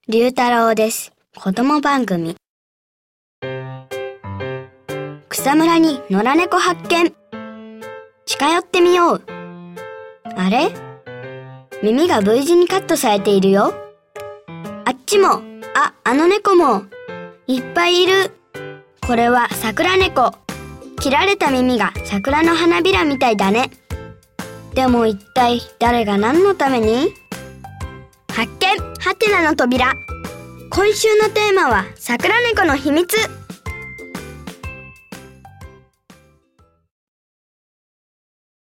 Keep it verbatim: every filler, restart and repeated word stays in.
龍太郎です。子供番組。草むらに野良猫発見。近寄ってみよう。あれ？耳が V 字にカットされているよ。あっちも、あ、あの猫も。いっぱいいる。これは桜猫。切られた耳が桜の花びらみたいだね。でも一体誰が何のために？発見！はてなの扉。今週のテーマは桜猫の秘密。